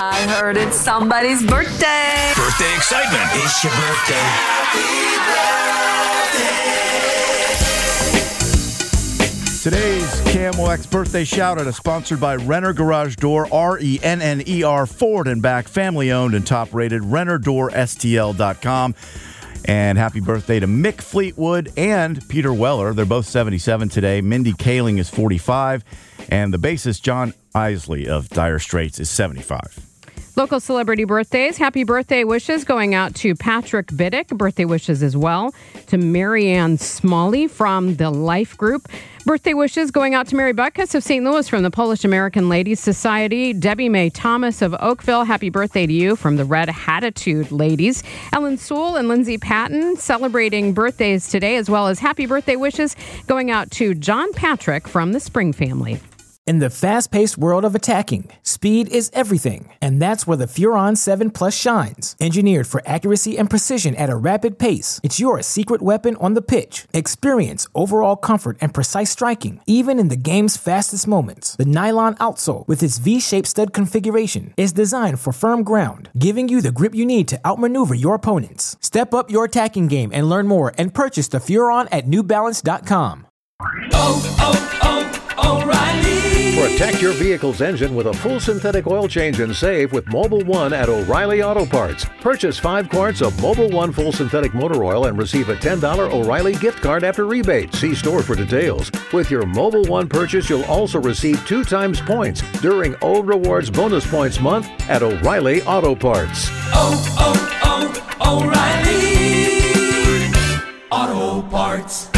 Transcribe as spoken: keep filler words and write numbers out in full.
I heard it's somebody's birthday. Birthday excitement. It's your birthday. Happy birthday. Today's K M O X birthday shout-out is sponsored by Renner Garage Door, R E N N E R, forward and back, family-owned and top-rated, renner door S T L dot com. And happy birthday to Mick Fleetwood and Peter Weller. They're both seventy-seven today. Mindy Kaling is forty-five. And the bassist John Isley of Dire Straits is seventy-five. Local celebrity birthdays. Happy birthday wishes going out to Patrick Biddick. Birthday wishes as well to Marianne Smalley from the Life Group. Birthday wishes going out to Mary Butkus of Saint Louis from the Polish American Ladies Society. Debbie Mae Thomas of Oakville. Happy birthday to you from the Red Hatitude Ladies. Ellen Sewell and Lindsay Patton celebrating birthdays today, as well as happy birthday wishes going out to John Patrick from the Spring family. In the fast-paced world of attacking, speed is everything, and that's where the Furon seven Plus shines. Engineered for accuracy and precision at a rapid pace, it's your secret weapon on the pitch. Experience overall comfort and precise striking, even in the game's fastest moments. The nylon outsole, with its V-shaped stud configuration, is designed for firm ground, giving you the grip you need to outmaneuver your opponents. Step up your attacking game and learn more and purchase the Furon at New Balance dot com. Oh, oh, oh, O'Reilly. Protect your vehicle's engine with a full synthetic oil change and save with Mobil one at O'Reilly Auto Parts. Purchase five quarts of Mobil one full synthetic motor oil and receive a ten dollars O'Reilly gift card after rebate. See store for details. With your Mobil one purchase, you'll also receive two times points during O Rewards Bonus Points Month at O'Reilly Auto Parts. Oh, oh, oh, O'Reilly Auto Parts.